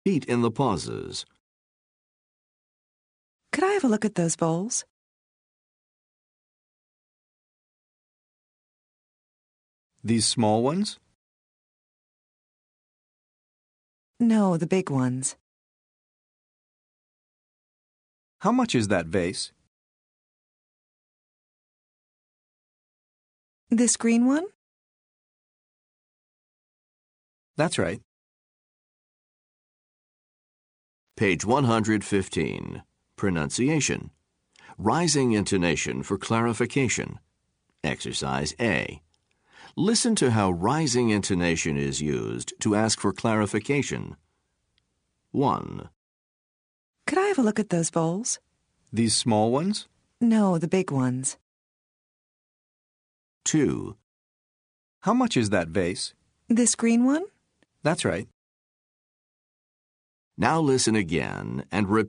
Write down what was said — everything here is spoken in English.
Repeat in the pauses. Could I have a look at those bowls? These small ones? No, the big ones. How much is that vase? This green one? That's right. Page 115. Pronunciation. Rising intonation for clarification. Exercise A. Listen to how rising intonation is used to ask for clarification. 1. Could I have a look at those bowls? These small ones? No, the big ones. 2. How much is that vase? This green one? That's right. Now listen again and repeat.